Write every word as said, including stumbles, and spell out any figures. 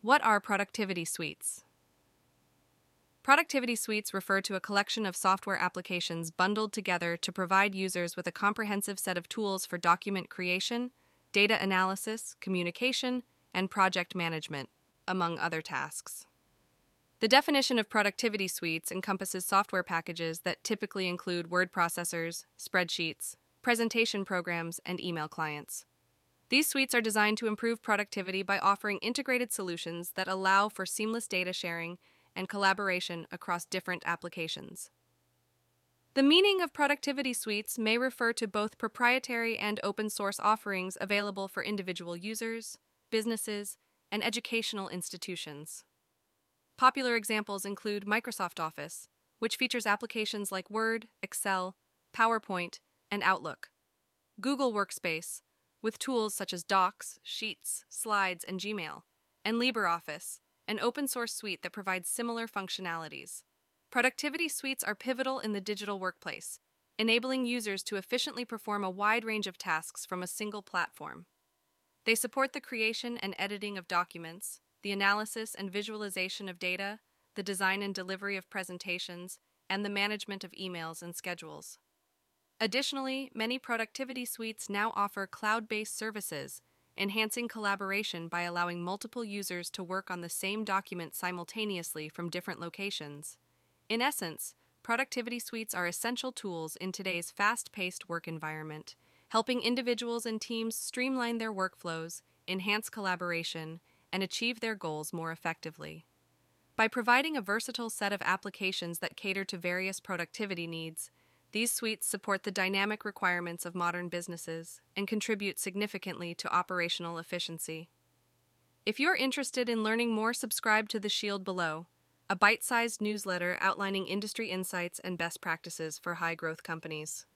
What are productivity suites? Productivity suites refer to a collection of software applications bundled together to provide users with a comprehensive set of tools for document creation, data analysis, communication, and project management, among other tasks. The definition of productivity suites encompasses software packages that typically include word processors, spreadsheets, presentation programs, and email clients. These suites are designed to improve productivity by offering integrated solutions that allow for seamless data sharing and collaboration across different applications. The meaning of productivity suites may refer to both proprietary and open source offerings available for individual users, businesses, and educational institutions. Popular examples include Microsoft Office, which features applications like Word, Excel, PowerPoint, and Outlook; Google Workspace, with tools such as Docs, Sheets, Slides, and Gmail; and LibreOffice, an open-source suite that provides similar functionalities. Productivity suites are pivotal in the digital workplace, enabling users to efficiently perform a wide range of tasks from a single platform. They support the creation and editing of documents, the analysis and visualization of data, the design and delivery of presentations, and the management of emails and schedules. Additionally, many productivity suites now offer cloud-based services, enhancing collaboration by allowing multiple users to work on the same document simultaneously from different locations. In essence, productivity suites are essential tools in today's fast-paced work environment, helping individuals and teams streamline their workflows, enhance collaboration, and achieve their goals more effectively. By providing a versatile set of applications that cater to various productivity needs, these suites support the dynamic requirements of modern businesses and contribute significantly to operational efficiency. If you're interested in learning more, subscribe to The Shield below, a bite-sized newsletter outlining industry insights and best practices for high-growth companies.